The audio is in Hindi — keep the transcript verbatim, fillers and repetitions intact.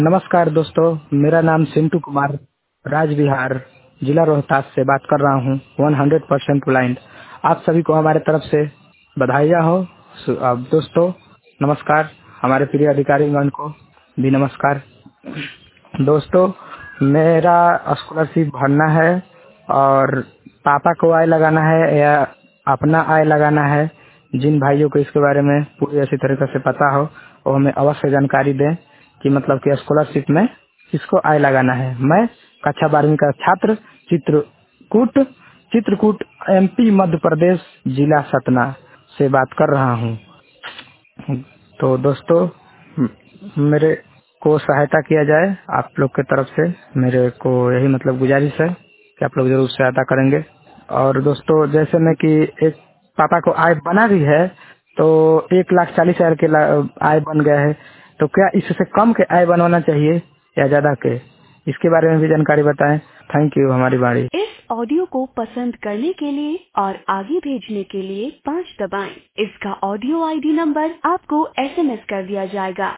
नमस्कार दोस्तों, मेरा नाम सिंटू कुमार राजविहार जिला रोहतास से बात कर रहा हूँ। सौ परसेंट ब्लाइंड आप सभी को हमारे तरफ से बधाइयाँ हो। सु- अब दोस्तों नमस्कार, हमारे प्रिय अधिकारीगण को भी नमस्कार। दोस्तों, मेरा स्कॉलरशिप भरना है और पापा को आय लगाना है या अपना आय लगाना है। जिन भाइयों को इसके बारे में पूरी अच्छी तरीके से पता हो वो हमें अवश्य जानकारी दें कि मतलब कि स्कॉलरशिप में किसको आय लगाना है। मैं कक्षा बारहवीं का छात्र चित्रकूट चित्रकूट एमपी मध्य प्रदेश जिला सतना से बात कर रहा हूँ। तो दोस्तों, म- मेरे को सहायता किया जाए आप लोग की तरफ से। मेरे को यही मतलब गुजारिश है कि आप लोग जरूर सहायता करेंगे। और दोस्तों, जैसे में कि एक पापा को आय बना भी है तो एक लाख चालीस हजार के ला- आय बन गया है, तो क्या इससे कम के आय बनवाना चाहिए या ज्यादा के? इसके बारे में भी जानकारी बताएं। Thank you. हमारी बारी। इस ऑडियो को पसंद करने के लिए और आगे भेजने के लिए पाँच दबाएं। इसका ऑडियो आईडी नंबर आपको एसएमएस कर दिया जाएगा।